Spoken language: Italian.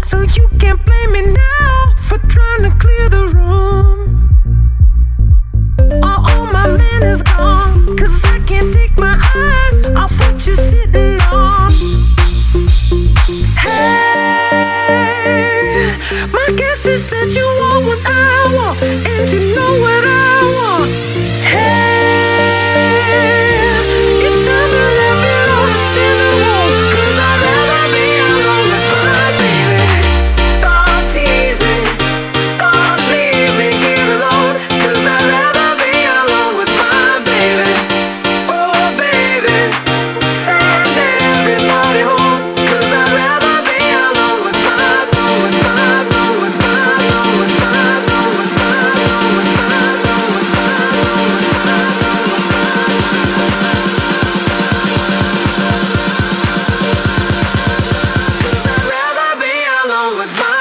So you can't blame me now for trying to clear the room. All my man is gone, 'cause I can't take my eyes off what you're sitting on. Hey, my guess is that you want what I want, and you know what I want. Hey, it's time to let it all in the wall, 'cause I'd rather be alone with my baby. Don't tease me, don't leave me here alone, 'cause I'd rather be alone with my baby. Oh baby, send everybody home, 'cause I'd rather be alone with my, with my, with my, with my, with my, with my, with my, I'd rather be alone with my